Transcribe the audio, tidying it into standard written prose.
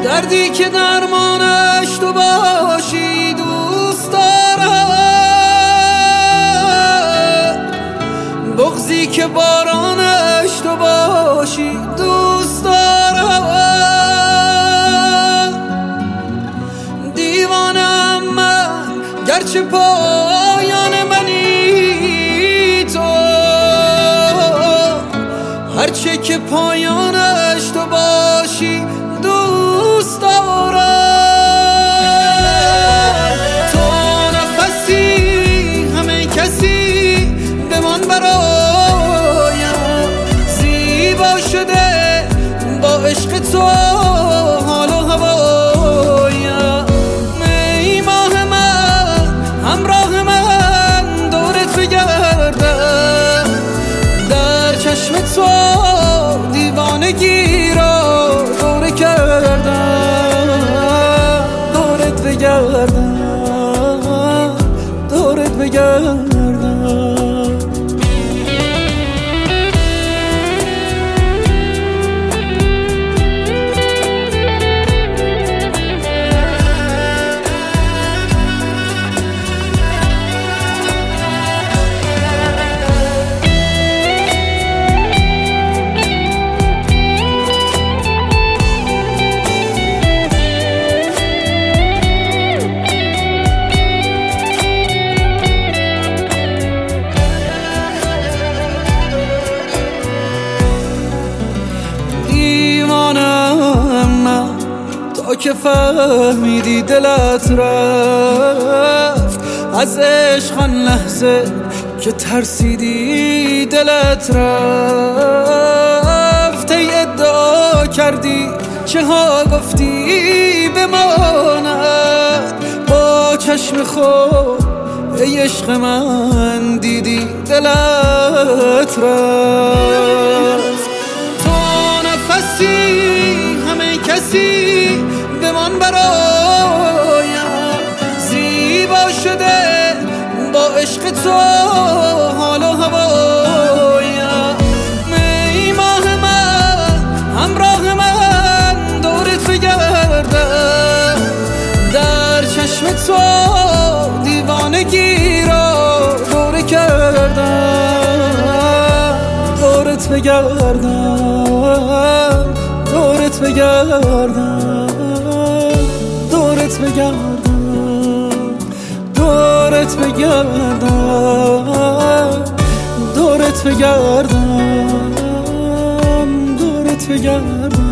دردی که درمانش تو باشی دوست دارم، بغضی که بارانش تو باشی دوست دارم. دیوانم من گرچه پایان منی تو، هرچه که پایانش تو باشی دوست دارم. تو نفسی همه کسی بمان برایم، زیبا شده با عشق تو حال و هوایم. ای ماه من همراه من دورت بگردم، در چشم تو دیوانگی را دوره کردم، دورت بگردم، دورت بگردم. تا که فهمیدی دلت رفت از عشق، آن لحظه که ترسیدی دلت رفت. ای ادعا کردی چه ها گفتی بماند، با چشم خود ای عشق من دیدی دلت رفت. تو نفسی همه کسی بمان برایم، زیبا شده با عشق تو حال و هوایم. ای ماه من همراه من دورت بگردم، در چشم تو دیوانگی را دوره کردم، دورت بگردم، دورت بگردم، دورت بگردم، دورت بگردم، دورت بگردم، دورت بگردم.